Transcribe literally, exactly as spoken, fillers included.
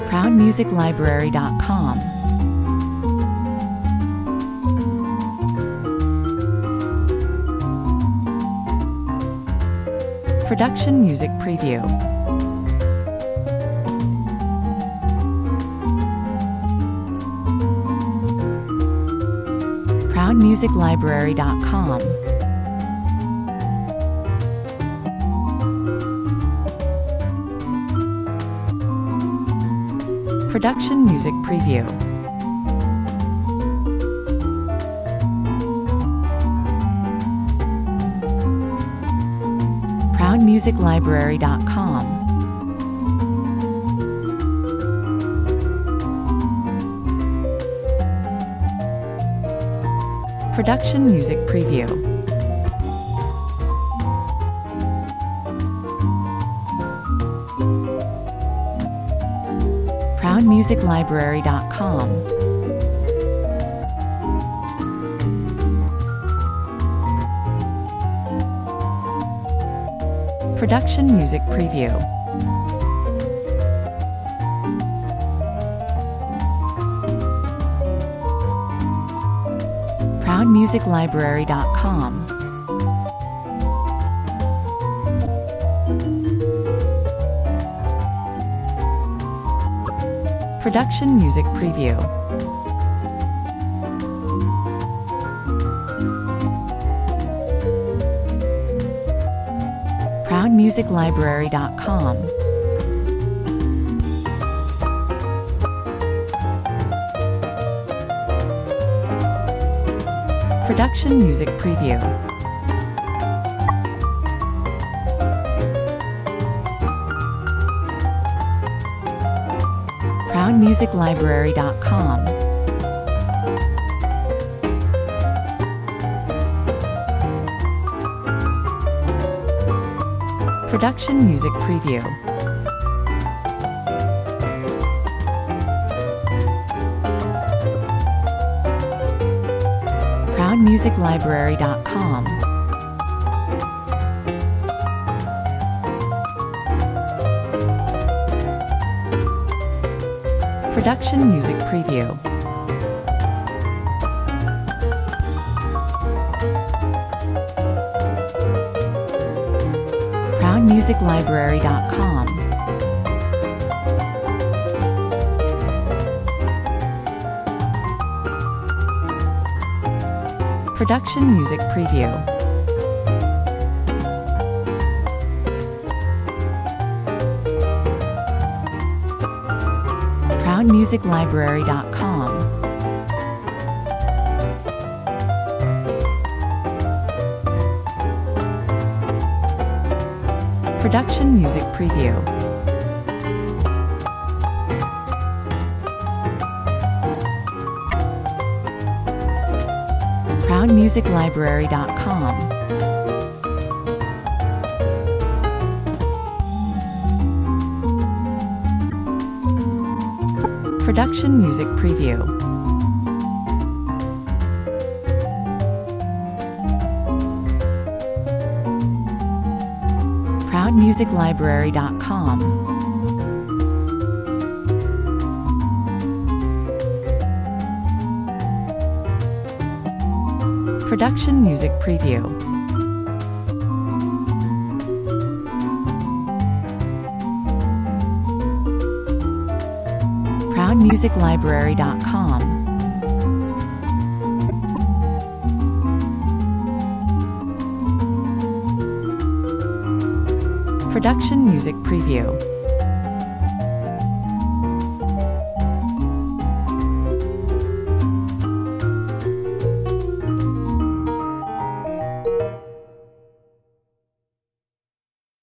proud music library dot com. Production Music Preview. proud music library dot com. Production Music Preview. proud music library dot com. Production Music Preview. proud music library dot com. Production Music Preview. proud music library dot com. Production Music Preview. proud music library dot com. Production Music Preview. proud music library dot com. Production Music Preview. proud music library dot com. Production Music Preview. proud music library dot com. Production Music Preview. proud music library dot com. Production Music Preview. proud music library dot com. Production Music Preview. proud music library dot com. Production Music Preview. proud music library dot com. Production Music Preview.